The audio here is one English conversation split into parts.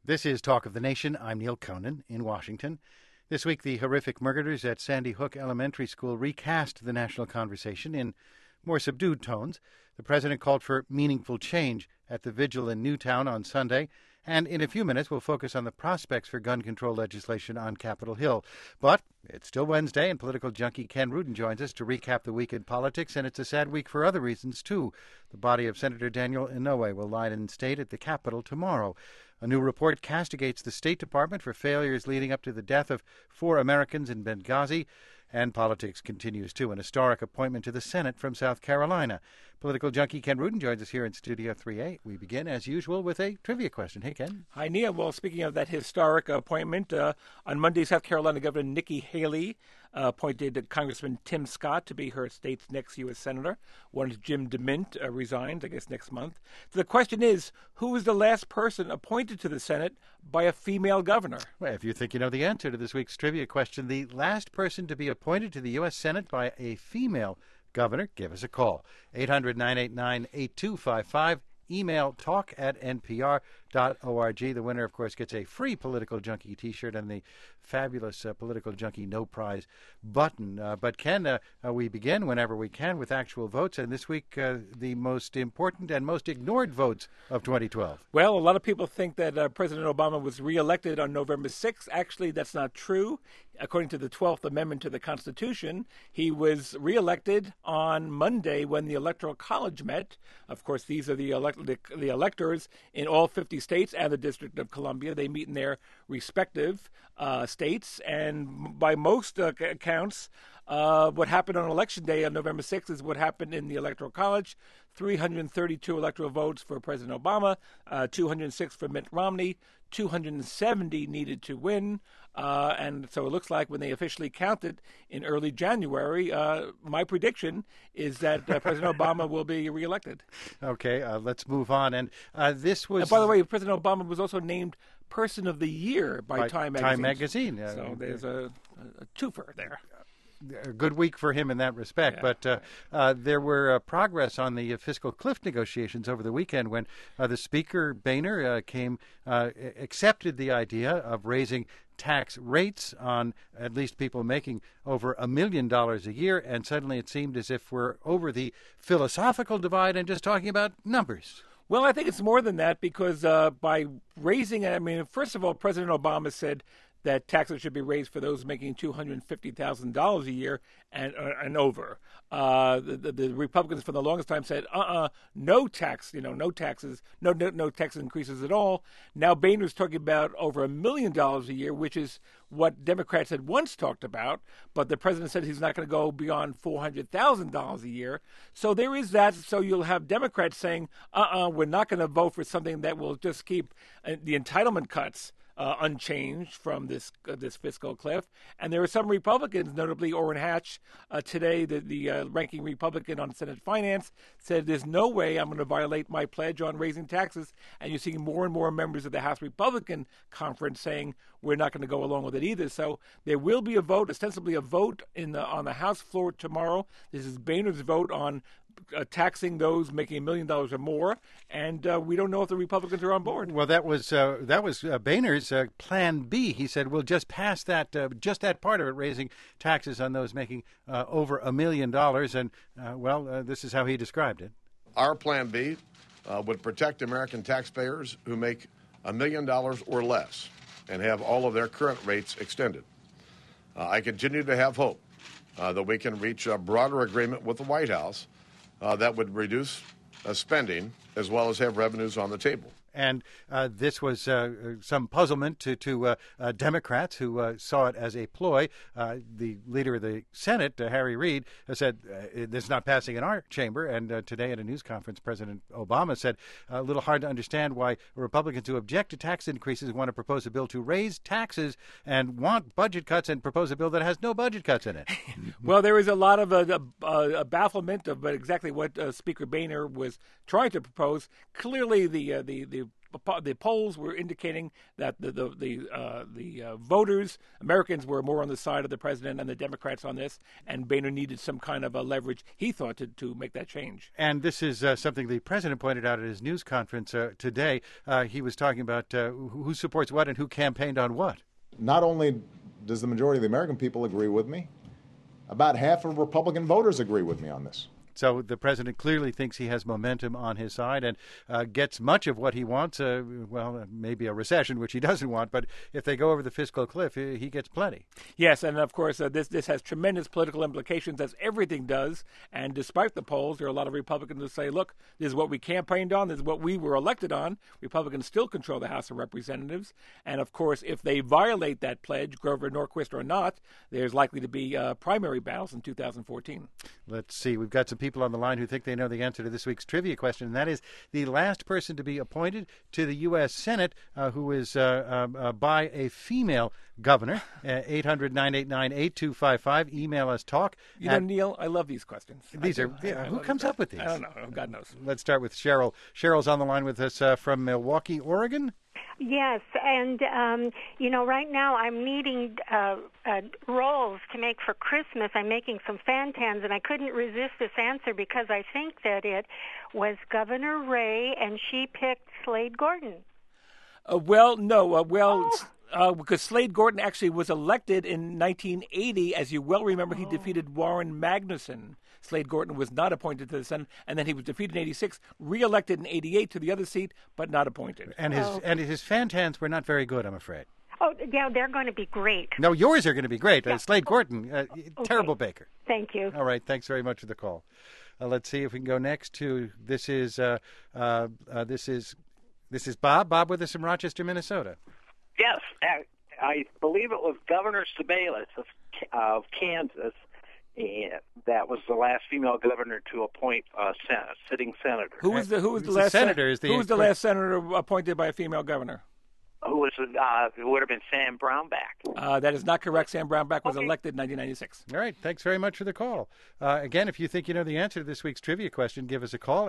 This is Talk of the Nation. I'm Neil Conan in Washington. This week, the horrific murders at Sandy Hook Elementary School recast the national conversation in more subdued tones. The president called for meaningful change at the vigil in Newtown on Sunday. And in a few minutes, we'll focus on the prospects for gun control legislation on Capitol Hill. But it's still Wednesday, and political junkie Ken Rudin joins us to recap the week in politics, and it's a sad week for other reasons, too. The body of Senator Daniel Inouye will lie in state at the Capitol tomorrow. A new report castigates the State Department for failures leading up to the death of 4 Americans in Benghazi. And politics continues, too. An historic appointment to the Senate from South Carolina. Political junkie Ken Rudin joins us here in Studio 3A. We begin, as usual, with a trivia question. Hey, Ken. Hi, Neil. Well, speaking of that historic appointment, on Monday, South Carolina Governor Nikki Haley appointed Congressman Tim Scott to be her state's next U.S. Senator. Once Jim DeMint resigns, I guess, next month. So the question is, who was the last person appointed to the Senate by a female governor? Well, if you think you know the answer to this week's trivia question, the last person to be appointed to the U.S. Senate by a female governor, give us a call. 800-989-8255. Email talk@npr.org. The winner, of course, gets a free Political Junkie T-shirt and the fabulous Political Junkie No Prize button. But Ken, we begin whenever we can with actual votes, and this week the most important and most ignored votes of 2012. Well, a lot of people think that President Obama was reelected on November 6th. Actually, that's not true. According to the 12th Amendment to the Constitution, he was reelected on Monday when the Electoral College met. Of course, these are the electors in all 50 states and the District of Columbia. They meet in their respective states, and by most accounts, what happened on Election Day on November 6th is what happened in the Electoral College. 332 electoral votes for President Obama, 206 for Mitt Romney, 270 needed to win. And so it looks like when they officially counted in early January, my prediction is that President Obama will be reelected. Okay, let's move on. And this was... And by the way, President Obama was also named Person of the Year by Time Magazine. Time Magazine. So there's a twofer there. A good week for him in that respect. Yeah. But there were progress on the fiscal cliff negotiations over the weekend when the Speaker, Boehner, accepted the idea of raising tax rates on at least people making over $1 million a year. And suddenly it seemed as if we're over the philosophical divide and just talking about numbers. Well, I think it's more than that because by raising it, I mean, first of all, President Obama said that taxes should be raised for those making $250,000 a year and over. The Republicans for the longest time said, no tax, no taxes, no tax increases at all. Now Boehner's talking about over $1 million a year, which is what Democrats had once talked about, but the president said he's not going to go beyond $400,000 a year. So there is that. So you'll have Democrats saying, we're not going to vote for something that will just keep the entitlement cuts unchanged from this fiscal cliff. And there are some Republicans, notably Orrin Hatch, today, the ranking Republican on Senate Finance, said there's no way I'm going to violate my pledge on raising taxes. And you're seeing more and more members of the House Republican Conference saying we're not going to go along with it either. So there will be a vote, ostensibly a vote on the House floor tomorrow. This is Boehner's vote on taxing those making $1 million or more, and we don't know if the Republicans are on board. Well, that was Boehner's plan B. He said we'll just pass that, just that part of it, raising taxes on those making over $1 million. And this is how he described it. Our plan B would protect American taxpayers who make $1 million or less and have all of their current rates extended. I continue to have hope that we can reach a broader agreement with the White House that would reduce spending as well as have revenues on the table. And this was some puzzlement to Democrats who saw it as a ploy. The leader of the Senate, Harry Reid, said this is not passing in our chamber. And today at a news conference, President Obama said a little hard to understand why Republicans who object to tax increases want to propose a bill to raise taxes and want budget cuts and propose a bill that has no budget cuts in it. Well, there is a lot of a bafflement of exactly what Speaker Boehner was trying to propose. Clearly, the the polls were indicating that the voters, Americans, were more on the side of the president and the Democrats on this, and Boehner needed some kind of a leverage, he thought, to make that change. And this is something the president pointed out at his news conference today. He was talking about who supports what and who campaigned on what. Not only does the majority of the American people agree with me, about half of Republican voters agree with me on this. So the president clearly thinks he has momentum on his side and gets much of what he wants. Maybe a recession, which he doesn't want, but if they go over the fiscal cliff, he gets plenty. Yes, and of course, this has tremendous political implications, as everything does. And despite the polls, there are a lot of Republicans who say, look, this is what we campaigned on, this is what we were elected on. Republicans still control the House of Representatives. And of course, if they violate that pledge, Grover Norquist or not, there's likely to be primary battles in 2014. Let's see. We've got some people on the line who think they know the answer to this week's trivia question, and that is the last person to be appointed to the U.S. Senate who is by a female governor. 800-989-8255. Email us talk. Neil, I love these questions. These are who comes up with these? I don't know. God knows. Let's start with Cheryl. Cheryl's on the line with us from Milwaukee, Oregon. Yes, and right now I'm needing rolls to make for Christmas. I'm making some fantans, and I couldn't resist this answer because I think that it was Governor Ray, and she picked Slade Gorton. Because Slade Gorton actually was elected in 1980. As you well remember, he defeated Warren Magnuson. Slade Gorton was not appointed to the Senate, and then he was defeated in 86, re-elected in 88 to the other seat, but not appointed. And his fantans were not very good, I'm afraid. Oh, yeah, they're going to be great. No, yours are going to be great. Yeah. Slade Gorton, terrible baker. Thank you. All right, thanks very much for the call. Let's see if we can go next to this is Bob. Bob with us from Rochester, Minnesota. Yes, I believe it was Governor Sebelius of Kansas. That was the last female governor to appoint a sitting senator. Who was the last senator? Who was the last senator appointed by a female governor? It would have been Sam Brownback. That is not correct. Sam Brownback was elected in 1996. All right. Thanks very much for the call. Again, if you think you know the answer to this week's trivia question, give us a call,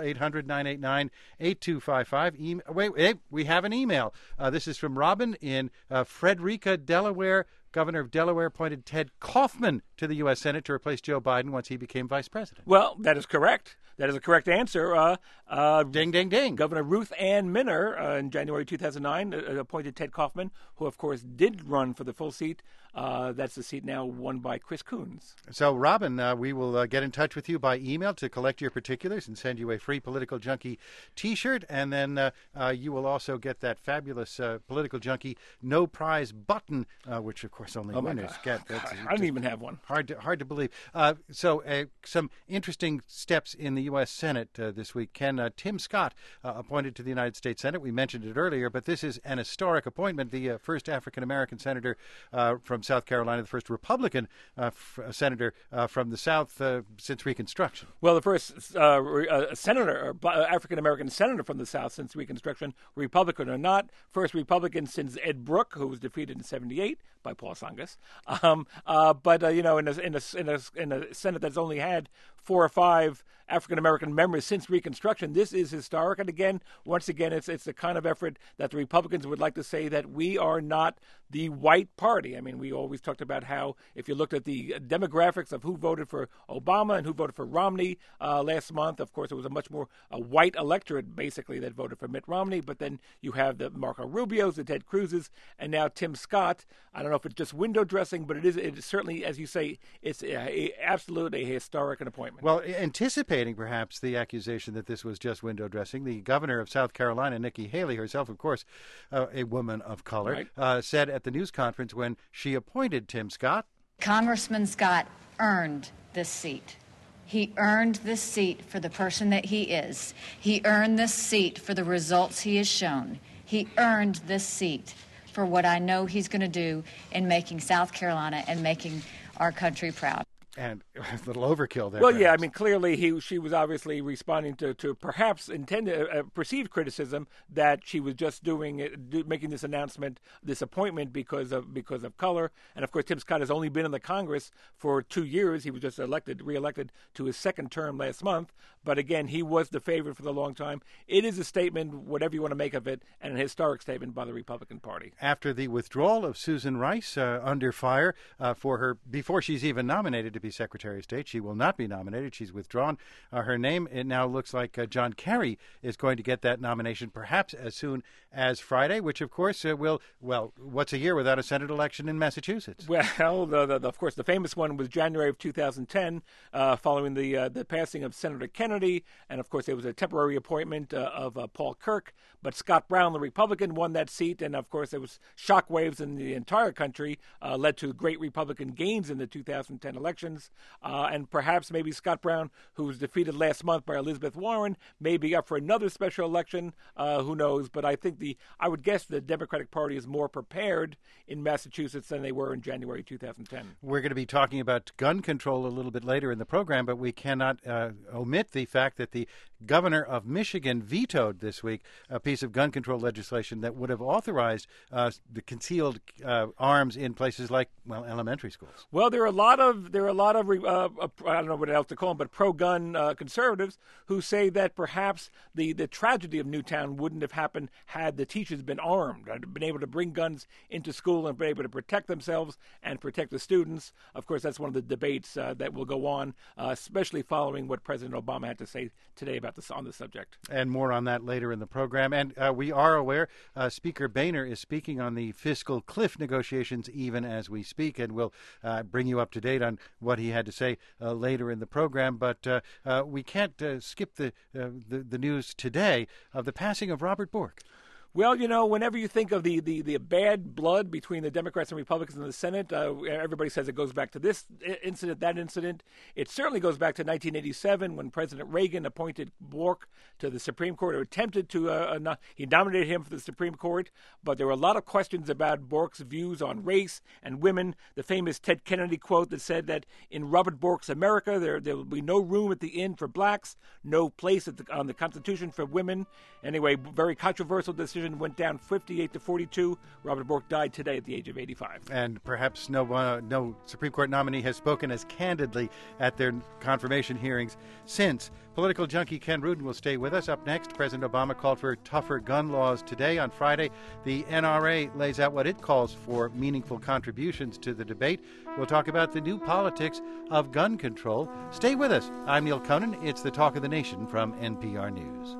800-989-8255. Wait, we have an email. This is from Robin in Frederica, Delaware. Governor of Delaware appointed Ted Kaufman to the U.S. Senate to replace Joe Biden once he became vice president. Well, that is correct. That is a correct answer. Ding, ding, ding. Governor Ruth Ann Minner in January 2009 appointed Ted Kaufman, who, of course, did run for the full seat. That's the seat now won by Chris Coons. So, Robin, we will get in touch with you by email to collect your particulars and send you a free Political Junkie T-shirt. And then you will also get that fabulous Political Junkie No Prize button, which, of course, only winners get. I don't even have one. Hard to believe. So some interesting steps in the U.S. Senate this week. Tim Scott appointed to the United States Senate. We mentioned it earlier, but this is an historic appointment. The first African-American senator from South Carolina, the first Republican senator from the South since Reconstruction. Well, the first African-American senator from the South since Reconstruction, Republican or not. First Republican since Ed Brooke, who was defeated in 1978 by Paul Tsongas. But in a Senate that's only had 4 or 5 African-American members since Reconstruction, this is historic. And once again, it's the kind of effort that the Republicans would like to say that we are not the white party. I mean, we always talked about how if you looked at the demographics of who voted for Obama and who voted for Romney last month, of course, it was a much more white electorate, basically, that voted for Mitt Romney. But then you have the Marco Rubios, the Ted Cruzes, and now Tim Scott. I don't know if it's just window dressing, but it is certainly, as you say, it's absolutely a historic appointment. Well, anticipating perhaps the accusation that this was just window dressing, the governor of South Carolina, Nikki Haley, herself, of course, a woman of color, right, said at the news conference when she appointed Tim Scott, Congressman Scott earned this seat. He earned this seat for the person that he is. He earned this seat for the results he has shown. He earned this seat for what I know he's going to do in making South Carolina and making our country proud. And a little overkill there. Well, perhaps. yeah, I mean, clearly she was obviously responding to perhaps intended perceived criticism that she was just making this announcement, this appointment because of color. And of course, Tim Scott has only been in the Congress for 2 years. He was just reelected to his second term last month. But again, he was the favorite for the long time. It is a statement, whatever you want to make of it, and an historic statement by the Republican Party. After the withdrawal of Susan Rice under fire for her, before she's even nominated to be Secretary of State, she will not be nominated. She's withdrawn her name. It now looks like John Kerry is going to get that nomination perhaps as soon as Friday, which of course what's a year without a Senate election in Massachusetts? Well, of course, the famous one was January of 2010, following the passing of Senator Kennedy, and of course there was a temporary appointment of Paul Kirk, but Scott Brown, the Republican, won that seat, and of course there was shockwaves in the entire country, led to great Republican gains in the 2010 elections, and perhaps maybe Scott Brown, who was defeated last month by Elizabeth Warren, may be up for another special election. Who knows? But I think I would guess the Democratic Party is more prepared in Massachusetts than they were in January 2010. We're going to be talking about gun control a little bit later in the program, but we cannot omit the fact that the governor of Michigan vetoed this week a piece of gun control legislation that would have authorized the concealed arms in places like, elementary schools. Well, there are a lot of I don't know what else to call them, but pro-gun conservatives who say that perhaps the tragedy of Newtown wouldn't have happened had the teachers been armed, been able to bring guns into school and been able to protect themselves and protect the students. Of course, that's one of the debates that will go on, especially following what President Obama had to say today on the subject. And more on that later in the program. And we are aware Speaker Boehner is speaking on the fiscal cliff negotiations even as we speak, and we'll bring you up to date on what he had to say later in the program. But we can't skip the news today of the passing of Robert Bork. Well, whenever you think of the bad blood between the Democrats and Republicans in the Senate, everybody says it goes back to this incident, that incident. It certainly goes back to 1987 when President Reagan appointed Bork to the Supreme Court, or attempted to. He nominated him for the Supreme Court, but there were a lot of questions about Bork's views on race and women. The famous Ted Kennedy quote that said that in Robert Bork's America, there will be no room at the inn for blacks, no place on the Constitution for women. Anyway, very controversial decision. Went down 58-42. Robert Bork died today at the age of 85. And perhaps no Supreme Court nominee has spoken as candidly at their confirmation hearings since. Political junkie Ken Rudin will stay with us. Up next, President Obama called for tougher gun laws today. On Friday, the NRA lays out what it calls for meaningful contributions to the debate. We'll talk about the new politics of gun control. Stay with us. I'm Neil Conan. It's the Talk of the Nation from NPR News.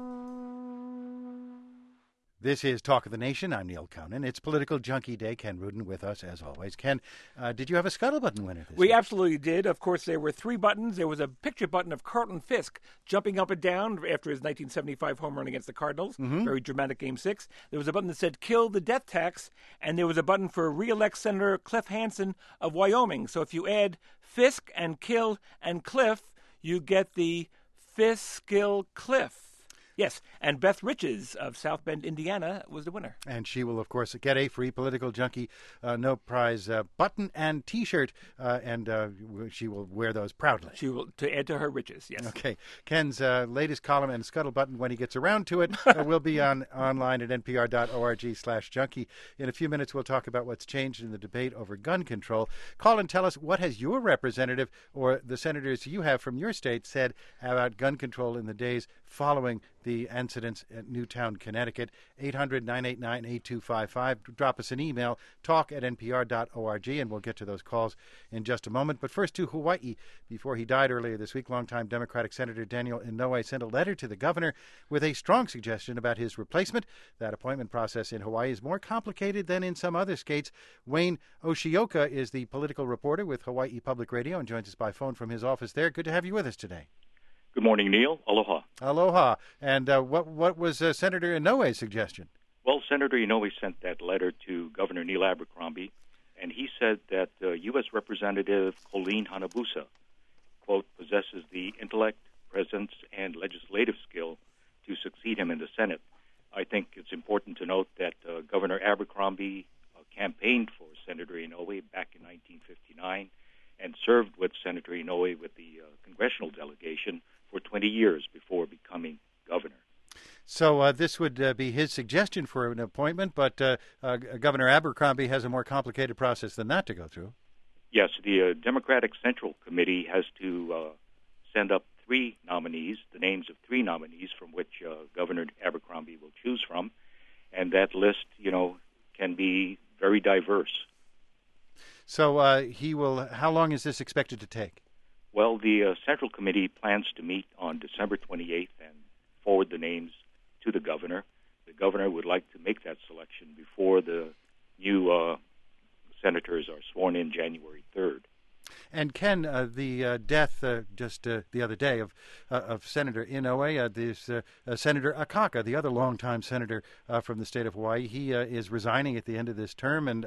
This is Talk of the Nation. I'm Neil Conan. It's Political Junkie Day. Ken Rudin with us, as always. Ken, did you have a Scuttle Button winner this week? We absolutely did. Of course, there were 3 buttons. There was a picture button of Carlton Fisk jumping up and down after his 1975 home run against the Cardinals. Mm-hmm. Very dramatic Game 6. There was a button that said, kill the death tax. And there was a button for re-elect Senator Cliff Hansen of Wyoming. So if you add Fisk and Kill and Cliff, you get the Fisk-Kill Cliff. Yes, and Beth Riches of South Bend, Indiana, was the winner. And she will, of course, get a free Political Junkie No Prize button and T-shirt, and she will wear those proudly. She will, to add to her riches, yes. Okay. Ken's latest column and Scuttle Button, when he gets around to it, will be online at npr.org/junkie. In a few minutes, we'll talk about what's changed in the debate over gun control. Call and tell us, what has your representative or the senators you have from your state said about gun control in the days following the incidents at Newtown, Connecticut. 800-989-8255. Drop us an email, talk@npr.org, and we'll get to those calls in just a moment. But first to Hawaii. Before he died earlier this week, longtime Democratic Senator Daniel Inouye sent a letter to the governor with a strong suggestion about his replacement. That appointment process in Hawaii is more complicated than in some other states. Wayne Oshioka is the political reporter with Hawaii Public Radio and joins us by phone from his office there. Good to have you with us today. Good morning, Neil. Aloha. Aloha. And what was Senator Inouye's suggestion? Well, Senator Inouye sent that letter to Governor Neil Abercrombie, and he said that U.S. Representative Colleen Hanabusa, quote, possesses the intellect, presence, and legislative skill to succeed him in the Senate. I think it's important to note that Governor Abercrombie campaigned for Senator Inouye back in 1959 and served with Senator Inouye with the congressional delegation for 20 years before becoming governor. So this would be his suggestion for an appointment, but Governor Abercrombie has a more complicated process than that to go through. Yes, the Democratic Central Committee has to send up three nominees, the names of three nominees from which Governor Abercrombie will choose from, and that list, can be very diverse. So he will. How long is this expected to take? Well, the Central Committee plans to meet on December 28th and forward the names to the governor. The governor would like to make that selection before the new senators are sworn in January 3rd. And Ken, the death just the other day of Senator Inouye, Senator Akaka, the other longtime senator from the state of Hawaii, he is resigning at the end of this term, and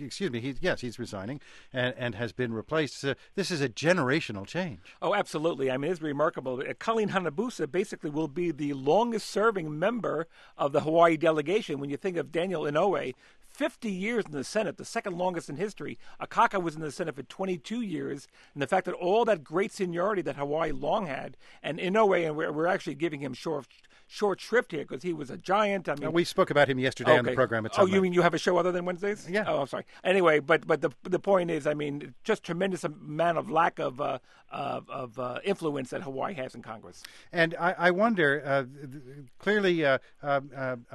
he's resigning and has been replaced. This is a generational change. Oh, absolutely. I mean, it's remarkable. Colleen Hanabusa basically will be the longest-serving member of the Hawaii delegation. When you think of Daniel Inouye, 50 years in the Senate, the second longest in history. Akaka was in the Senate for 22 years. And the fact that all that great seniority that Hawaii long had, and Inouye, and we're actually giving him short shrift here because he was a giant. I mean, we spoke about him yesterday on the program. Oh, you mean you have a show other than Wednesdays? Yeah. Oh, I'm sorry. Anyway, but the point is, I mean, just tremendous amount of lack of influence that Hawaii has in Congress. And I wonder, clearly, Wayne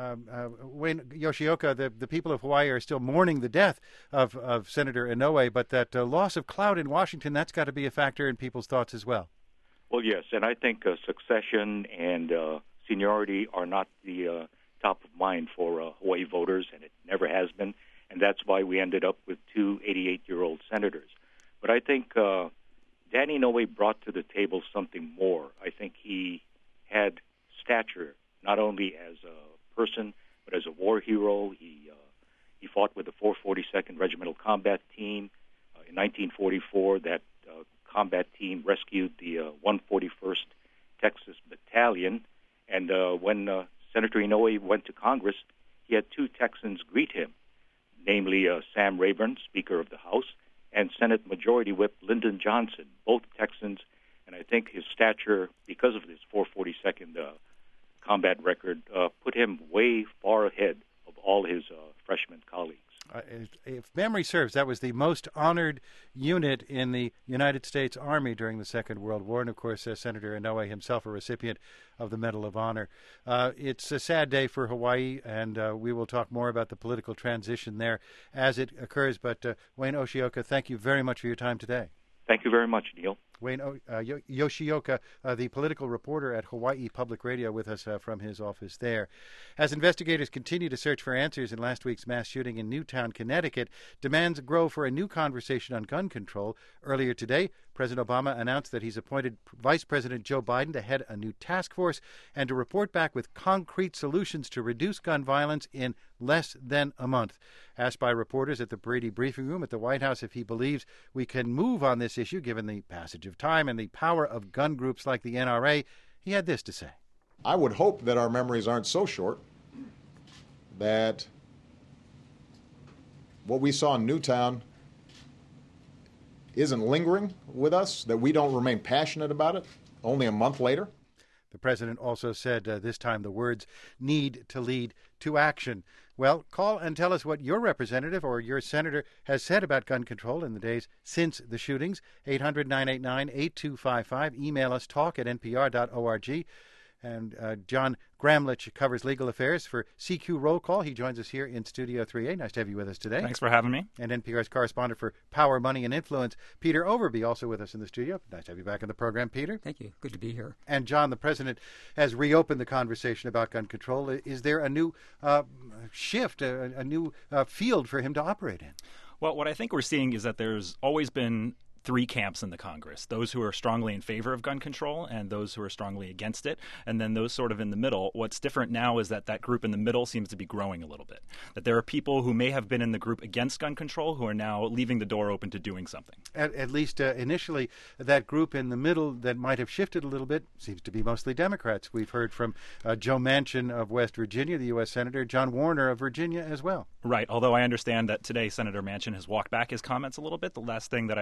Yoshioka, the people of Hawaii are still mourning the death of Senator Inouye, but that loss of clout in Washington, that's got to be a factor in people's thoughts as well. Well, yes, and I think succession and seniority are not the top of mind for Hawaii voters, and it never has been, and that's why we ended up with two 88-year-old senators. But I think Danny Inouye brought to the table something more. I think he had stature, not only as a person, but as a war hero. He fought with the 442nd Regimental Combat Team. In 1944, that combat team rescued the 141st Texas Battalion. And when Senator Inouye went to Congress, he had two Texans greet him, namely Sam Rayburn, Speaker of the House, and Senate Majority Whip Lyndon Johnson, both Texans. And I think his stature, because of his 442nd combat record, put him way far ahead of all his freshman colleagues. If memory serves, that was the most honored unit in the United States Army during the Second World War, and of course Senator Inouye himself a recipient of the Medal of Honor. It's a sad day for Hawaii, and we will talk more about the political transition there as it occurs. But Wayne Yoshioka, thank you very much for your time today. Thank you very much, Neil. Wayne Yoshioka, the political reporter at Hawaii Public Radio, with us from his office there. As investigators continue to search for answers in last week's mass shooting in Newtown, Connecticut, demands grow for a new conversation on gun control. Earlier today, President Obama announced that he's appointed Vice President Joe Biden to head a new task force and to report back with concrete solutions to reduce gun violence in less than a month. Asked by reporters at the Brady briefing room at the White House if he believes we can move on this issue given the passage of time and the power of gun groups like the NRA, he had this to say. I would hope that our memories aren't so short that what we saw in Newtown isn't lingering with us, that we don't remain passionate about it only a month later. The president also said this time the words need to lead to action. Well, call and tell us what your representative or your senator has said about gun control in the days since the shootings. 800-989-8255. Email us talk@npr.org. And John Gramlich covers legal affairs for CQ Roll Call. He joins us here in Studio 3A. Nice to have you with us today. Thanks for having me. And NPR's correspondent for Power, Money, and Influence, Peter Overby, also with us in the studio. Nice to have you back on the program, Peter. Thank you. Good to be here. And John, the president has reopened the conversation about gun control. Is there a new shift, a new field for him to operate in? Well, what I think we're seeing is that there's always been three camps in the Congress, those who are strongly in favor of gun control and those who are strongly against it, and then those sort of in the middle. What's different now is that that group in the middle seems to be growing a little bit, that there are people who may have been in the group against gun control who are now leaving the door open to doing something. At least initially, that group in the middle that might have shifted a little bit seems to be mostly Democrats. We've heard from Joe Manchin of West Virginia, the U.S. Senator, John Warner of Virginia as well. Right, although I understand that today Senator Manchin has walked back his comments a little bit. The last thing that I heard on that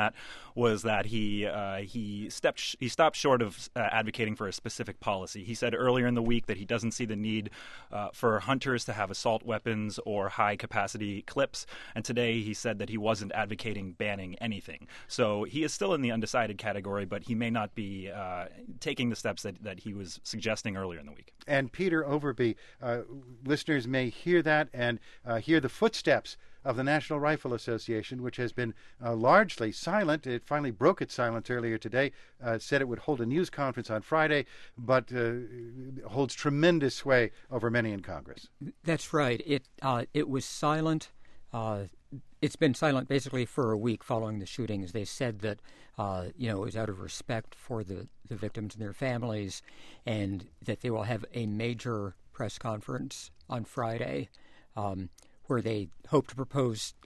that was that he stopped short of advocating for a specific policy. He said earlier in the week that he doesn't see the need for hunters to have assault weapons or high-capacity clips, and today he said that he wasn't advocating banning anything. So he is still in the undecided category, but he may not be taking the steps that he was suggesting earlier in the week. And Peter Overby, listeners may hear that and hear the footsteps of the National Rifle Association, which has been largely silent. It finally broke its silence earlier today, said it would hold a news conference on Friday, but holds tremendous sway over many in Congress. That's right. It was silent. It's been silent basically for a week following the shootings. They said that it was out of respect for the victims and their families, and that they will have a major press conference on Friday where they hope to propose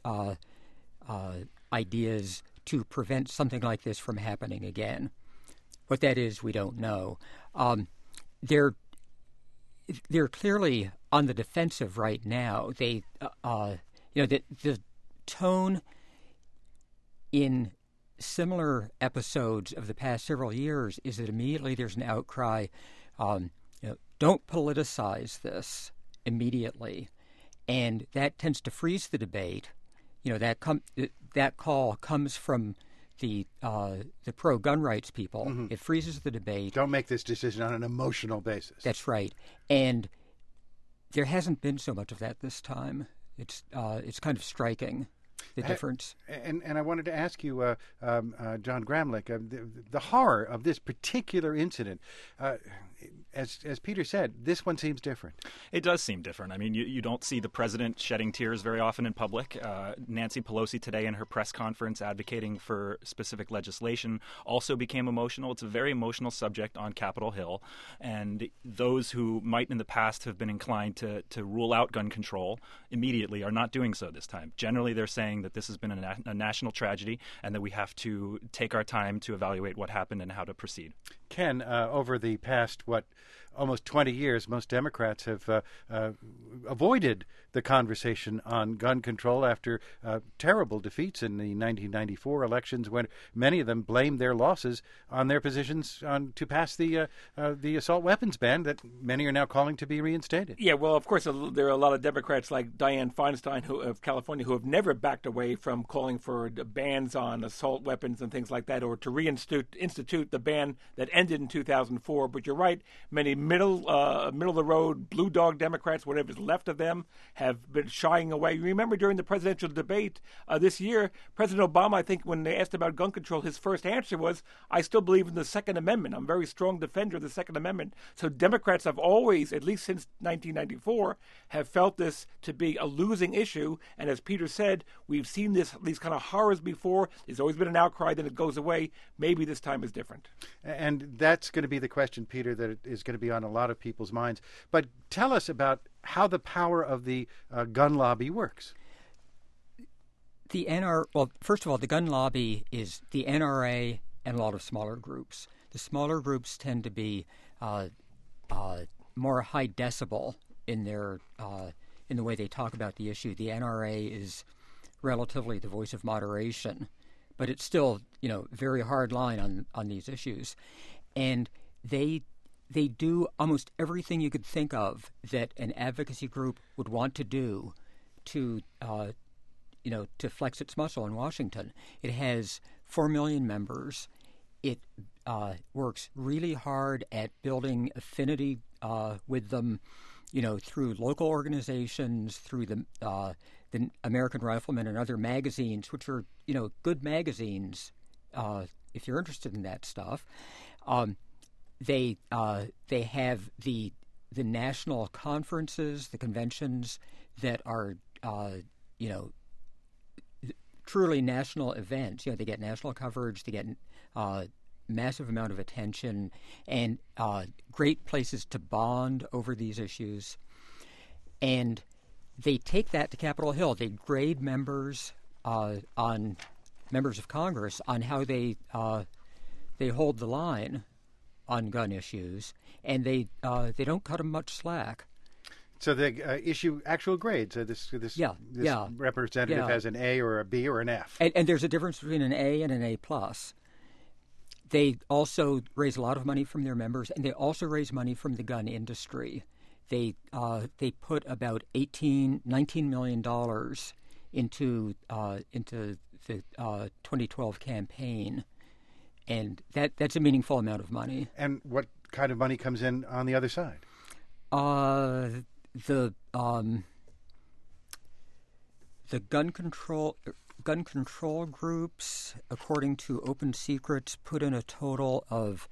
ideas to prevent something like this from happening again. What that is, we don't know. They're clearly on the defensive right now. The tone in similar episodes of the past several years is that immediately there's an outcry. Don't politicize this immediately, and that tends to freeze the debate. That call comes from the pro-gun rights people. Mm-hmm. It freezes the debate. Don't make this decision on an emotional basis. That's right, and there hasn't been so much of that this time. It's kind of striking, the difference. And I wanted to ask you, John Gramlich, the horror of this particular incident. As Peter said, this one seems different. It does seem different. I mean, you don't see the president shedding tears very often in public. Nancy Pelosi today in her press conference advocating for specific legislation also became emotional. It's a very emotional subject on Capitol Hill. And those who might in the past have been inclined to rule out gun control immediately are not doing so this time. Generally, they're saying that this has been a national tragedy and that we have to take our time to evaluate what happened and how to proceed. Ken, over the past, almost 20 years, most Democrats have avoided the conversation on gun control after terrible defeats in the 1994 elections, when many of them blamed their losses on their positions to pass the assault weapons ban that many are now calling to be reinstated. Yeah, well, of course, there are a lot of Democrats like Dianne Feinstein of California who have never backed away from calling for bans on assault weapons and things like that, or to institute the ban that ended in 2004. But you're right, many middle of the road blue dog Democrats, whatever's left of them, have been shying away. You remember during the presidential debate this year, President Obama, I think when they asked about gun control, his first answer was, "I still believe in the Second Amendment. I'm a very strong defender of the Second Amendment." So Democrats have always, at least since 1994, have felt this to be a losing issue. And as Peter said, we've seen these kind of horrors before. There's always been an outcry, then it goes away. Maybe this time is different. And that's going to be the question, Peter, that is going to be on a lot of people's minds. But tell us about how the power of the gun lobby works. Well, first of all, the gun lobby is the NRA and a lot of smaller groups. The smaller groups tend to be more high decibel in their in the way they talk about the issue. The NRA is relatively the voice of moderation, but it's still very hard line on these issues, and they do almost everything you could think of that an advocacy group would want to do to flex its muscle in Washington. It has 4 million members. It works really hard at building affinity with them, through local organizations, through the American Rifleman and other magazines, which are good magazines if you're interested in that stuff. They have the national conferences, the conventions that are truly national events. They get national coverage, they get massive amount of attention, and great places to bond over these issues. And they take that to Capitol Hill. They grade members on members of Congress on how they hold the line on gun issues, and they don't cut them much slack. So they issue actual grades. This representative has an A or a B or an F. And there's a difference between an A and an A+. They also raise a lot of money from their members, and they also raise money from the gun industry. They put about $19 million into the 2012 campaign, and that's a meaningful amount of money. And what kind of money comes in on the other side? The gun control groups, according to Open Secrets, put in a total of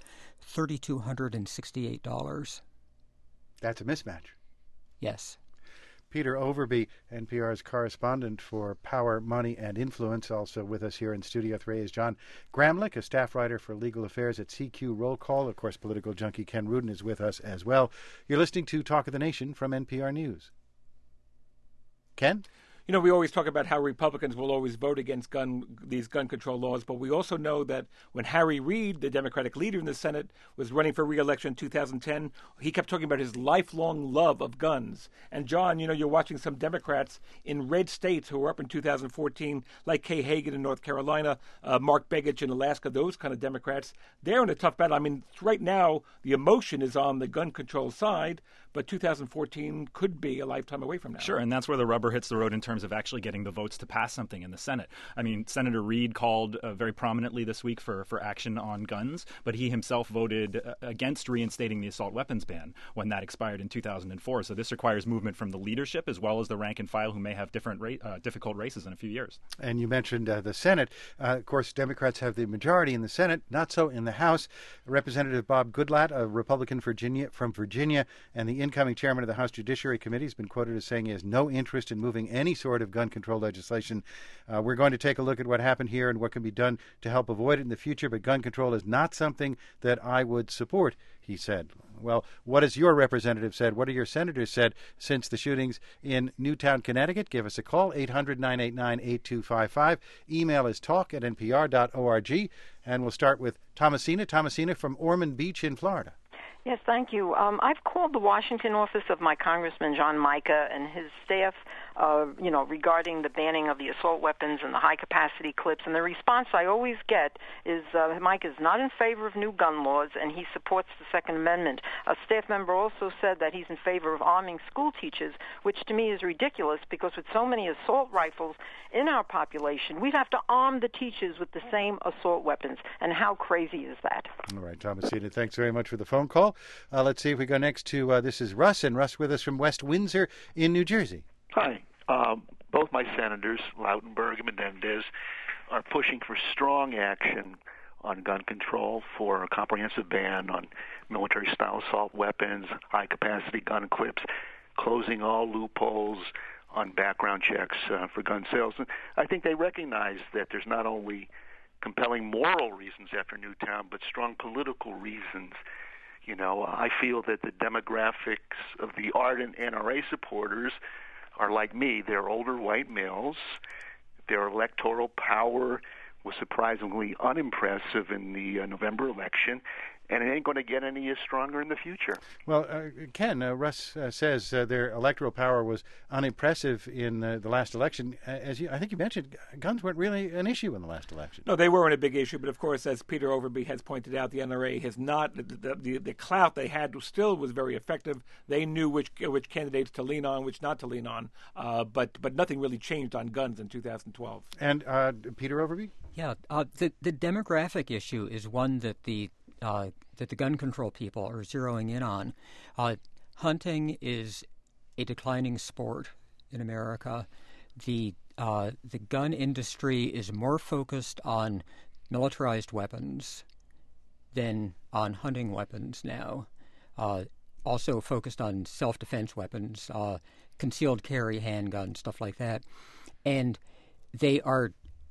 $3,268. That's a mismatch. Yes. Peter Overby, NPR's correspondent for Power, Money, and Influence, also with us here in Studio 3 is John Gramlich, a staff writer for legal affairs at CQ Roll Call. Of course, political junkie Ken Rudin is with us as well. You're listening to Talk of the Nation from NPR News. Ken? You know, we always talk about how Republicans will always vote against these gun control laws, but we also know that when Harry Reid, the Democratic leader in the Senate, was running for re-election in 2010, he kept talking about his lifelong love of guns. And John, you know, you're watching some Democrats in red states who were up in 2014, like Kay Hagan in North Carolina, Mark Begich in Alaska, those kind of Democrats. They're in a tough battle. I mean, right now, the emotion is on the gun control side, but 2014 could be a lifetime away from now. Sure, and that's where the rubber hits the road in terms of actually getting the votes to pass something in the Senate. I mean, Senator Reid called very prominently this week for action on guns, but he himself voted against reinstating the assault weapons ban when that expired in 2004. So this requires movement from the leadership as well as the rank and file who may have different difficult races in a few years. And you mentioned the Senate. Of course, Democrats have the majority in the Senate, not so in the House. Representative Bob Goodlatte, a Republican from Virginia, and the incoming chairman of the House Judiciary Committee, has been quoted as saying he has no interest in moving any sort of gun control legislation. We're going to take a look at what happened here and what can be done to help avoid it in the future, but gun control is not something that I would support, he said. Well, what has your representative said? What have your senators said since the shootings in Newtown, Connecticut? Give us a call, 800-989-8255. Email is talk@npr.org. And we'll start with Thomasina. Thomasina from Ormond Beach in Florida. Yes, thank you. I've called the Washington office of my Congressman John Mica and his staff, regarding the banning of the assault weapons and the high-capacity clips. And the response I always get is Mica is not in favor of new gun laws, and he supports the Second Amendment. A staff member also said that he's in favor of arming school teachers, which to me is ridiculous because with so many assault rifles in our population, we'd have to arm the teachers with the same assault weapons. And how crazy is that? All right, Thomasina, thanks very much for the phone call. Let's see if we go next to, this is Russ, and Russ with us from West Windsor in New Jersey. Hi. Both my senators, Lautenberg and Menendez, are pushing for strong action on gun control, for a comprehensive ban on military-style assault weapons, high-capacity gun clips, closing all loopholes on background checks for gun sales. And I think they recognize that there's not only compelling moral reasons after Newtown, but strong political reasons. You know, I feel that the demographics of the ardent NRA supporters are like me. They're older white males. Their electoral power was surprisingly unimpressive in the November election, and it ain't going to get any stronger in the future. Well, Ken, Russ says their electoral power was unimpressive in the last election. I think you mentioned, guns weren't really an issue in the last election. No, they weren't a big issue, but of course, as Peter Overby has pointed out, the NRA has not, the clout they had still was very effective. They knew which candidates to lean on, which not to lean on, but nothing really changed on guns in 2012. And Peter Overby? Yeah, the demographic issue is one that the gun control people are zeroing in on. Hunting is a declining sport in America. The gun industry is more focused on militarized weapons than on hunting weapons now. Also focused on self-defense weapons, concealed carry handguns, stuff like that. And they are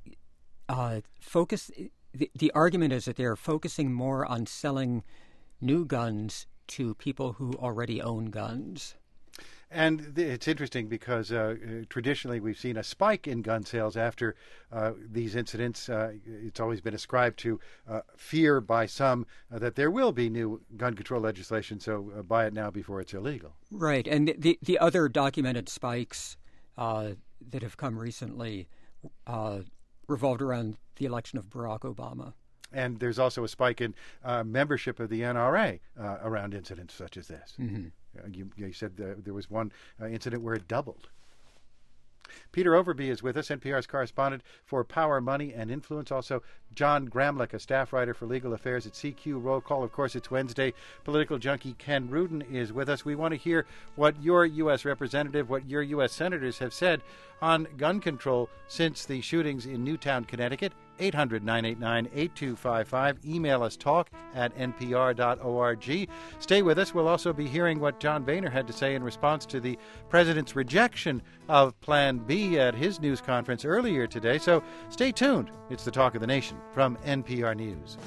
focused. The argument is that they're focusing more on selling new guns to people who already own guns. And it's interesting because traditionally we've seen a spike in gun sales after these incidents. It's always been ascribed to fear by some that there will be new gun control legislation, so buy it now before it's illegal. Right. And the other documented spikes that have come recently revolved around the election of Barack Obama. And there's also a spike in membership of the NRA around incidents such as this. Mm-hmm. You said there was one incident where it doubled. Peter Overby is with us, NPR's correspondent for Power, Money, and Influence. Also, John Gramlich, a staff writer for legal affairs at CQ. Roll call, of course, it's Wednesday. Political junkie Ken Rudin is with us. We want to hear what your U.S. representative, what your U.S. senators have said on gun control since the shootings in Newtown, Connecticut. 800-989-8255. Email us talk@npr.org. Stay with us. We'll also be hearing what John Boehner had to say in response to the president's rejection of Plan B at his news conference earlier today. So stay tuned. It's the Talk of the Nation from NPR News.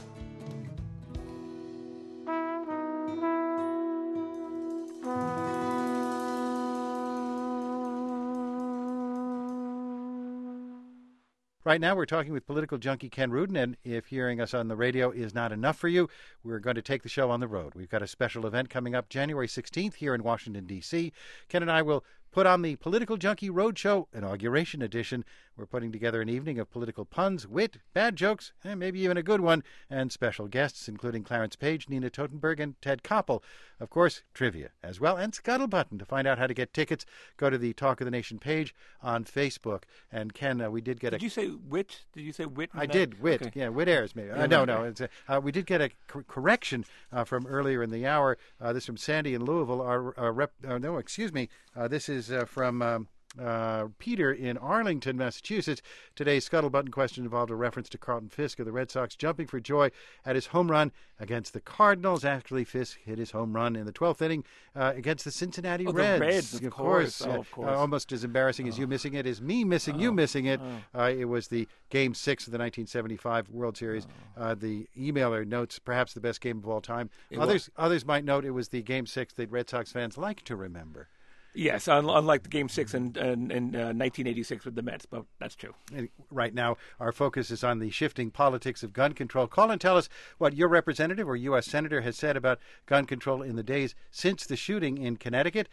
Right now, we're talking with political junkie Ken Rudin, and if hearing us on the radio is not enough for you, we're going to take the show on the road. We've got a special event coming up January 16th here in Washington, D.C. Ken and I will put on the Political Junkie Roadshow Inauguration Edition. We're putting together an evening of political puns, wit, bad jokes, and maybe even a good one, and special guests, including Clarence Page, Nina Totenberg, and Ted Koppel. Of course, trivia as well, and Scuttlebutton. To find out how to get tickets, go to the Talk of the Nation page on Facebook. And Ken, we did get Did you say wit? Did you say wit? I did, wit. Okay. Yeah, wit airs, maybe. No. It's we did get a correction from earlier in the hour. This from Sandy in Louisville. This is from Peter in Arlington, Massachusetts. Today's Scuttlebutton question involved a reference to Carlton Fisk of the Red Sox jumping for joy at his home run against the Cardinals. Actually, Fisk hit his home run in the 12th inning against the Cincinnati Reds. The Reds, of course. Of course. Almost as embarrassing as you missing it is me missing you missing it. It was the Game 6 of the 1975 World Series. The emailer notes perhaps the best game of all time. Others might note it was the Game 6 that Red Sox fans like to remember. Yes, unlike the Game 6 in 1986 with the Mets, but that's true. Right now, our focus is on the shifting politics of gun control. Call and tell us what your representative or U.S. Senator has said about gun control in the days since the shooting in Connecticut.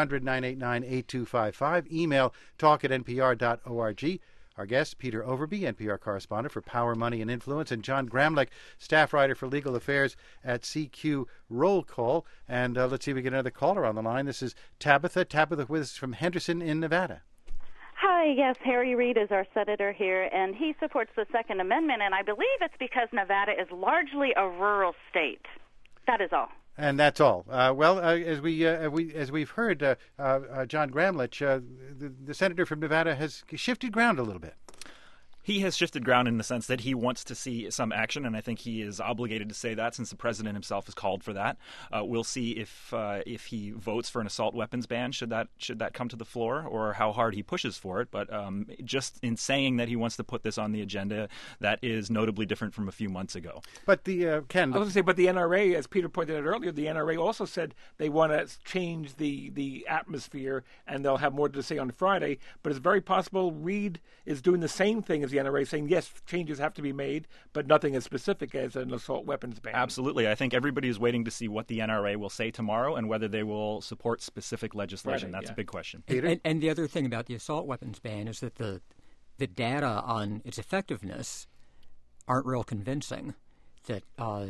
800-989-8255. Email talk@npr.org. Our guest, Peter Overby, NPR correspondent for Power, Money, and Influence, and John Gramlich, staff writer for legal affairs at CQ. Roll call. And let's see if we get another caller on the line. This is Tabitha. Tabitha with us from Henderson in Nevada. Hi, yes, Harry Reid is our senator here, and he supports the Second Amendment, and I believe it's because Nevada is largely a rural state. That is all. And that's all. As we've heard, John Gramlich, the senator from Nevada, has shifted ground a little bit. He has shifted ground in the sense that he wants to see some action, and I think he is obligated to say that since the president himself has called for that. We'll see if he votes for an assault weapons ban should that come to the floor, or how hard he pushes for it. But just in saying that he wants to put this on the agenda, that is notably different from a few months ago. But the Ken, I was going to say, but the NRA, as Peter pointed out earlier, the NRA also said they want to change the atmosphere, and they'll have more to say on Friday. But it's very possible Reid is doing the same thing as the NRA, saying, yes, changes have to be made, but nothing as specific as an assault weapons ban. Absolutely. I think everybody is waiting to see what the NRA will say tomorrow and whether they will support specific legislation. That's a big question. And the other thing about the assault weapons ban is that the data on its effectiveness aren't real convincing. That,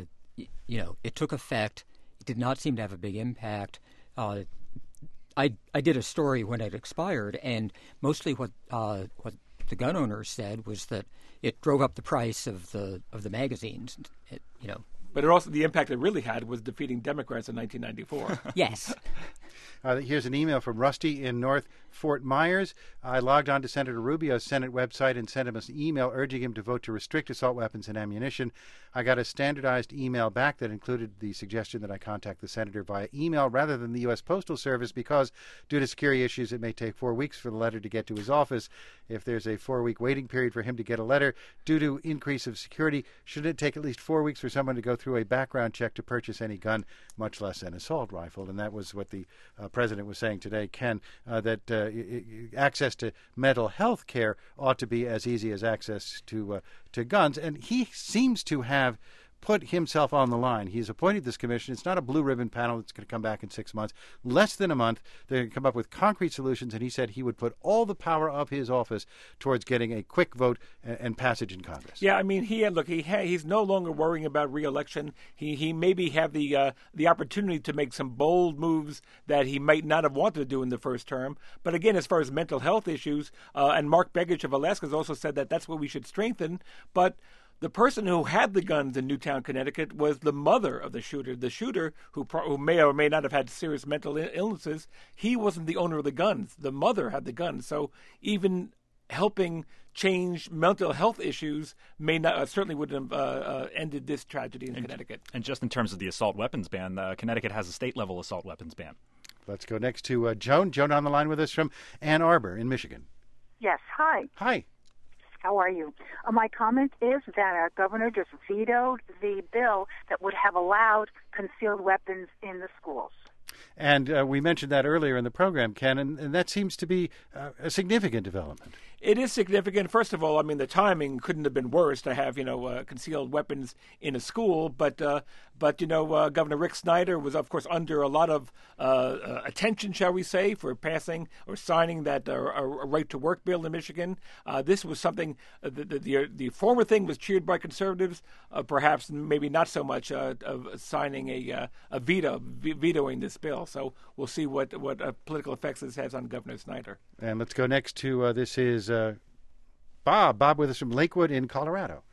it took effect. It did not seem to have a big impact. I did a story when it expired, and mostly what the gun owners said was that it drove up the price of the magazines. But the impact it really had was defeating Democrats in 1994. Yes. Here's an email from Rusty in North Fort Myers. I logged on to Senator Rubio's Senate website and sent him an email urging him to vote to restrict assault weapons and ammunition. I got a standardized email back that included the suggestion that I contact the senator via email rather than the U.S. Postal Service because, due to security issues, it may take 4 weeks for the letter to get to his office. If there's a 4-week waiting period for him to get a letter due to increase of security, should it take at least 4 weeks for someone to go through a background check to purchase any gun, much less an assault rifle? And that was what the president was saying today, Ken, that access to mental health care ought to be as easy as access to guns. And he seems to have put himself on the line. He's appointed this commission. It's not a blue ribbon panel that's going to come back in 6 months. Less than a month, they're going to come up with concrete solutions, and he said he would put all the power of his office towards getting a quick vote and passage in Congress. Yeah, I mean, he's no longer worrying about re-election. He maybe have the opportunity to make some bold moves that he might not have wanted to do in the first term. But again, as far as mental health issues, and Mark Begich of Alaska has also said that that's what we should strengthen. But the person who had the guns in Newtown, Connecticut, was the mother of the shooter. The shooter, who may or may not have had serious mental illnesses, he wasn't the owner of the guns. The mother had the guns. So even helping change mental health issues may not certainly wouldn't have ended this tragedy in Connecticut. And just in terms of the assault weapons ban, Connecticut has a state-level assault weapons ban. Let's go next to Joan. Joan on the line with us from Ann Arbor in Michigan. Yes, hi. Hi. How are you? My comment is that our governor just vetoed the bill that would have allowed concealed weapons in the schools. And we mentioned that earlier in the program, Ken, and that seems to be a significant development. It is significant. First of all, I mean, the timing couldn't have been worse to have, concealed weapons in a school. But Governor Rick Snyder was, of course, under a lot of attention, shall we say, for passing or signing that a right-to-work bill in Michigan. This was something, the former thing was cheered by conservatives, perhaps maybe not so much of signing a vetoing this bill. So we'll see what political effects this has on Governor Snyder. And let's go next to, this is Bob. Bob with us from Lakewood in Colorado.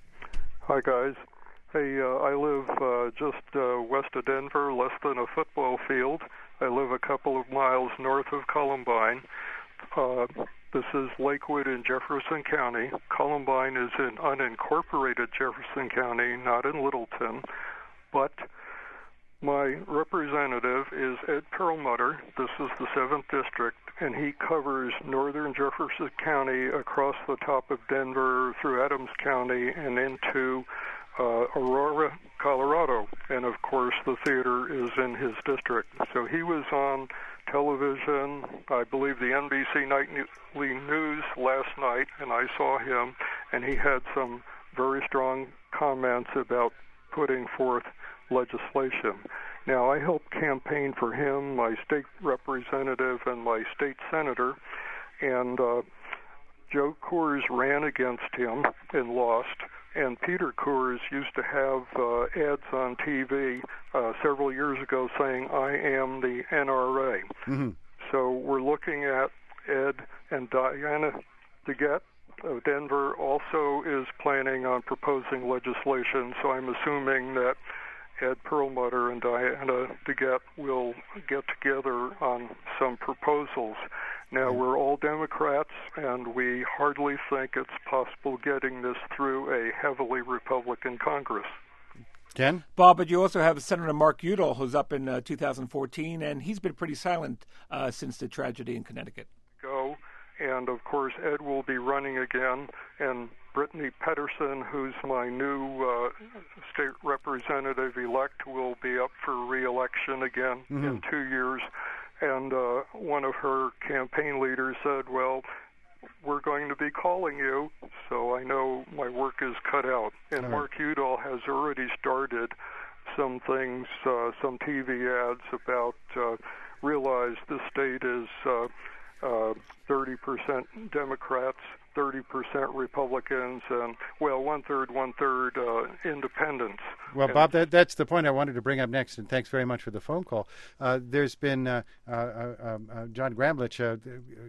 Hi, guys. Hey, I live just west of Denver, less than a football field. I live a couple of miles north of Columbine. This is Lakewood in Jefferson County. Columbine is in unincorporated Jefferson County, not in Littleton. But my representative is Ed Perlmutter. This is the 7th District, and he covers northern Jefferson County across the top of Denver through Adams County and into Aurora, Colorado. And, of course, the theater is in his district. So he was on television, I believe the NBC Nightly News last night, and I saw him, and he had some very strong comments about putting forth legislation. Now, I helped campaign for him, my state representative, and my state senator, and Joe Coors ran against him and lost, and Peter Coors used to have ads on TV several years ago saying, "I am the NRA." Mm-hmm. So we're looking at Ed, and Diana DeGette of Denver also is planning on proposing legislation, so I'm assuming that Ed Perlmutter and Diana DeGette will get together on some proposals. Now, we're all Democrats, and we hardly think it's possible getting this through a heavily Republican Congress. Ken? Bob, but you also have Senator Mark Udall, who's up in 2014, and he's been pretty silent since the tragedy in Connecticut. And, of course, Ed will be running again, and Brittany Pedersen, who's my new state representative-elect, will be up for re-election again in 2 years. And one of her campaign leaders said, well, we're going to be calling you, so I know my work is cut out. And Mark Udall has already started some things, some TV ads about realize the state is 30% Democrats, 30% Republicans, and, well, one-third independents. Well, Bob, that's the point I wanted to bring up next, and thanks very much for the phone call. There's been John Gramlich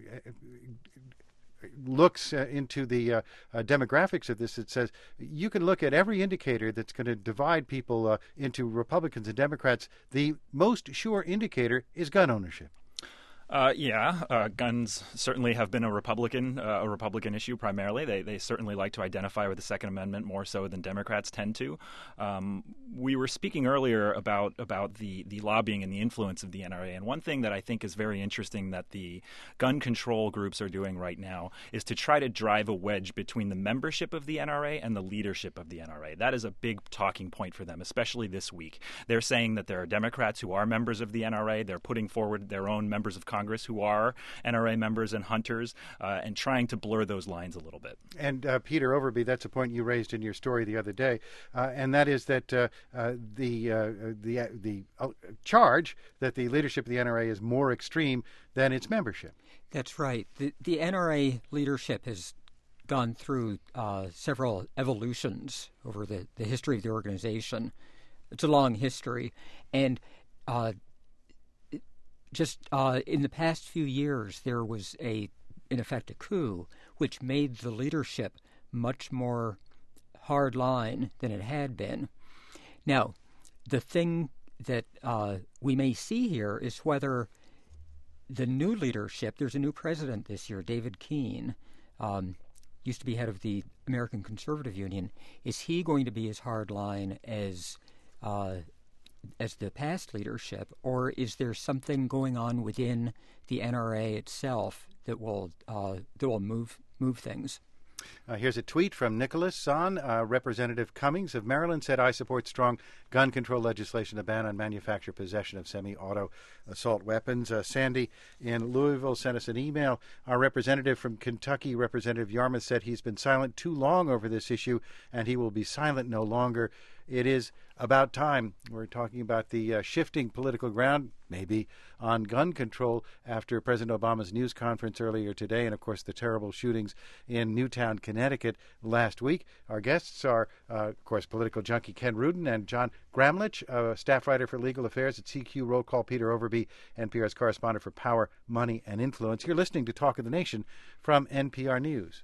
looks into the demographics of this. It says you can look at every indicator that's going to divide people into Republicans and Democrats. The most sure indicator is gun ownership. Guns certainly have been a Republican issue primarily. They certainly like to identify with the Second Amendment more so than Democrats tend to. We were speaking earlier about the lobbying and the influence of the NRA, and one thing that I think is very interesting that the gun control groups are doing right now is to try to drive a wedge between the membership of the NRA and the leadership of the NRA. That is a big talking point for them, especially this week. They're saying that there are Democrats who are members of the NRA. They're putting forward their own members of Congress who are NRA members and hunters, and trying to blur those lines a little bit. And Peter Overby, that's a point you raised in your story the other day, and that is that the charge that the leadership of the NRA is more extreme than its membership. That's right. The NRA leadership has gone through several evolutions over the history of the organization. It's a long history, and just in the past few years, there was in effect, a coup, which made the leadership much more hard line than it had been. Now, the thing that we may see here is whether the new leadership, there's a new president this year, David Keene, used to be head of the American Conservative Union. Is he going to be as hard line as the past leadership, or is there something going on within the NRA itself that will move things? Here's a tweet from Nicholas Son. Representative Cummings of Maryland said, I support strong gun control legislation to ban on manufacture, possession of semi-auto assault weapons. Sandy in Louisville sent us an email. Our representative from Kentucky, Representative Yarmouth, said he's been silent too long over this issue, and he will be silent no longer. It is about time. We're talking about the shifting political ground, maybe, on gun control after President Obama's news conference earlier today and, of course, the terrible shootings in Newtown, Connecticut last week. Our guests are, of course, political junkie Ken Rudin and John Gramlich, staff writer for legal affairs at CQ Roll Call, Peter Overby, NPR's correspondent for Power, Money, and Influence. You're listening to Talk of the Nation from NPR News.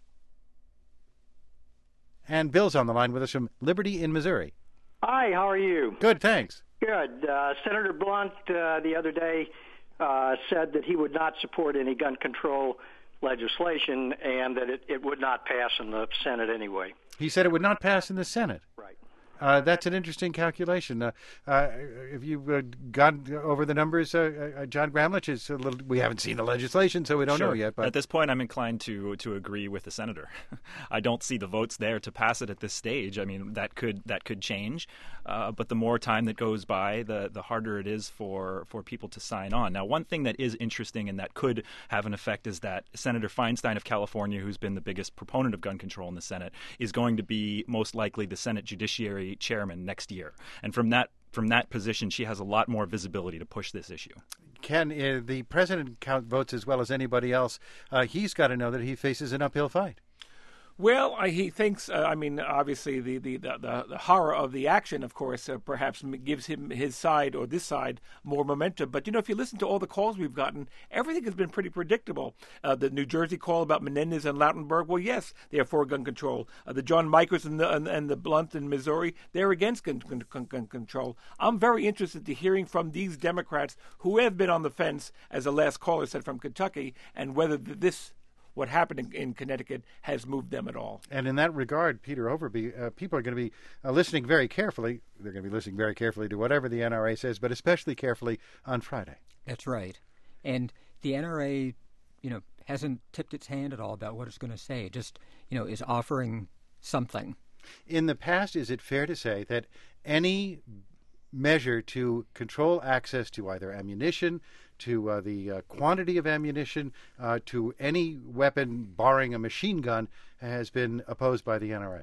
And Bill's on the line with us from Liberty in Missouri. Hi, how are you? Good, thanks. Good. Senator Blunt the other day said that he would not support any gun control legislation and that it would not pass in the Senate anyway. He said it would not pass in the Senate. Right. That's an interesting calculation. If you've gone over the numbers, John Gramlich is a little. We haven't seen the legislation, so we don't know yet. But at this point, I'm inclined to agree with the senator. I don't see the votes there to pass it at this stage. I mean, that could change, but the more time that goes by, the harder it is for people to sign on. Now, one thing that is interesting and that could have an effect is that Senator Feinstein of California, who's been the biggest proponent of gun control in the Senate, is going to be most likely the Senate Judiciary Chairman next year, and from that position, she has a lot more visibility to push this issue. Ken, the president count votes as well as anybody else. He's got to know that he faces an uphill fight. Well, he thinks. Obviously, the horror of the action, of course, perhaps gives him his side or this side more momentum. But if you listen to all the calls we've gotten, everything has been pretty predictable. The New Jersey call about Menendez and Lautenberg. Well, yes, they are for gun control. The John Michels and the Blunt in Missouri, they're against gun control. I'm very interested to hearing from these Democrats who have been on the fence, as the last caller said from Kentucky, and whether what happened in Connecticut has moved them at all. And in that regard, Peter Overby, people are going to be listening very carefully. They're going to be listening very carefully to whatever the NRA says, but especially carefully on Friday. That's right. And the NRA, hasn't tipped its hand at all about what it's going to say. It just, is offering something. In the past, is it fair to say that any measure to control access to either ammunition, to the quantity of ammunition, to any weapon barring a machine gun has been opposed by the NRA?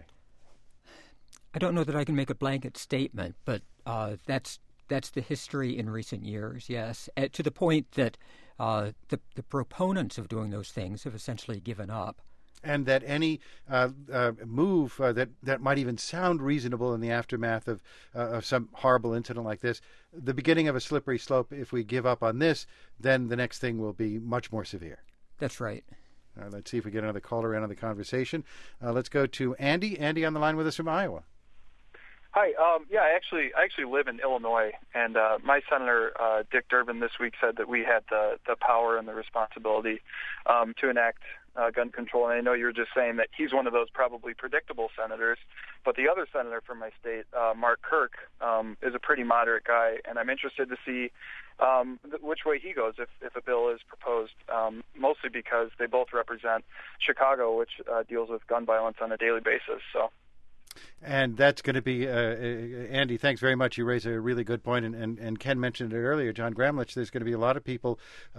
I don't know that I can make a blanket statement, but that's the history in recent years, yes, to the point that the proponents of doing those things have essentially given up. And that any move that might even sound reasonable in the aftermath of some horrible incident like this, the beginning of a slippery slope, if we give up on this, then the next thing will be much more severe. That's right. Let's see if we get another caller in on the conversation. Let's go to Andy. Andy on the line with us from Iowa. Hi. I actually live in Illinois, and my Senator Dick Durbin this week said that we had the power and the responsibility to enact gun control. And I know you were just saying that he's one of those probably predictable senators, but the other senator from my state, Mark Kirk, is a pretty moderate guy, and I'm interested to see which way he goes if a bill is proposed, mostly because they both represent Chicago, which deals with gun violence on a daily basis. So. And that's going to be, Andy, thanks very much. You raise a really good point, and Ken mentioned it earlier, John Gramlich, there's going to be a lot of people.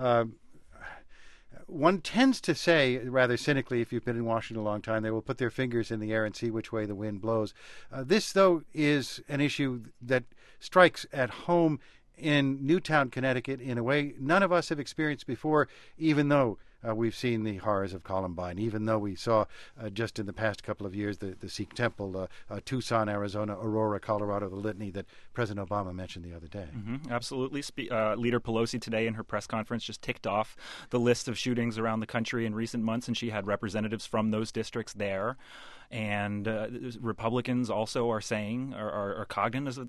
One tends to say, rather cynically, if you've been in Washington a long time, they will put their fingers in the air and see which way the wind blows. This, though, is an issue that strikes at home in Newtown, Connecticut, in a way none of us have experienced before, even though we've seen the horrors of Columbine, even though we saw just in the past couple of years the Sikh temple, Tucson, Arizona, Aurora, Colorado, the litany that President Obama mentioned the other day. Mm-hmm, absolutely. Leader Pelosi today in her press conference just ticked off the list of shootings around the country in recent months, and she had representatives from those districts there. And Republicans also are saying, are cognizant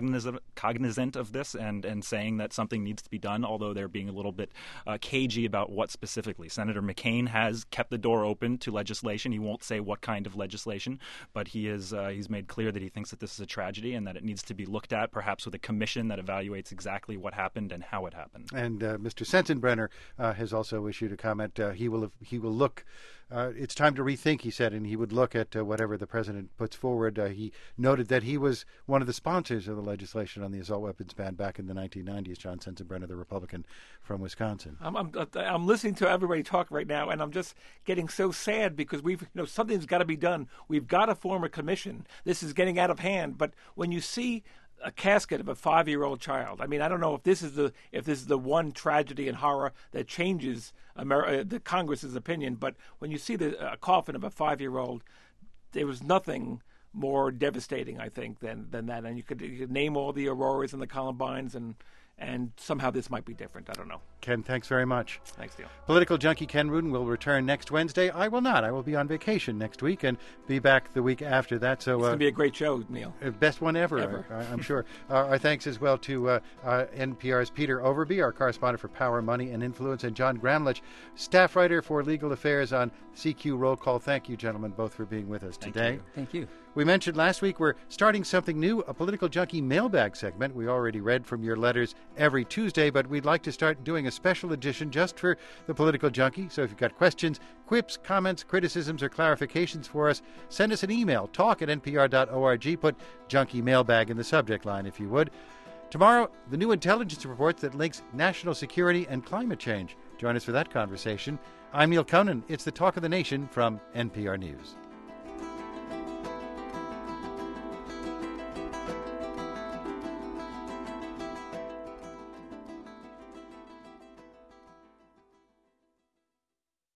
of this and saying that something needs to be done, although they're being a little bit cagey about what specifically. Senator McCain has kept the door open to legislation. He won't say what kind of legislation, but he's made clear that he thinks that this is a tragedy and that it needs to be looked at, perhaps with a commission that evaluates exactly what happened and how it happened. And Mr. Sensenbrenner has also issued a comment. He will look. It's time to rethink, he said, and he would look at whatever the president puts forward. He noted that he was one of the sponsors of the legislation on the assault weapons ban back in the 1990s, John Sensenbrenner, the Republican from Wisconsin. I'm listening to everybody talk right now, and I'm just getting so sad because something's got to be done. We've got to form a commission. This is getting out of hand. But when you see a casket of a 5-year-old child, I mean, I don't know if this is the one tragedy and horror that changes the Congress's opinion, but when you see the coffin of a 5-year-old, there was nothing more devastating, I think, than that. And you could name all the Auroras and the Columbines, and somehow this might be different. I don't know. Ken, thanks very much. Thanks, Neil. Political junkie Ken Rudin will return next Wednesday. I will not. I will be on vacation next week and be back the week after that. So it's going to be a great show, Neil. Best one ever. I'm sure. Our thanks as well to NPR's Peter Overby, our correspondent for Power, Money, and Influence, and John Gramlich, staff writer for Legal Affairs on CQ Roll Call. Thank you, gentlemen, both for being with us today. Thank you. We mentioned last week we're starting something new, a Political Junkie mailbag segment. We already read from your letters every Tuesday, but we'd like to start doing a special edition just for the Political Junkie. So if you've got questions, quips, comments, criticisms, or clarifications for us, send us an email, talk@npr.org. Put Junkie Mailbag in the subject line, if you would. Tomorrow, the new intelligence report that links national security and climate change. Join us for that conversation. I'm Neil Conan. It's the Talk of the Nation from NPR News.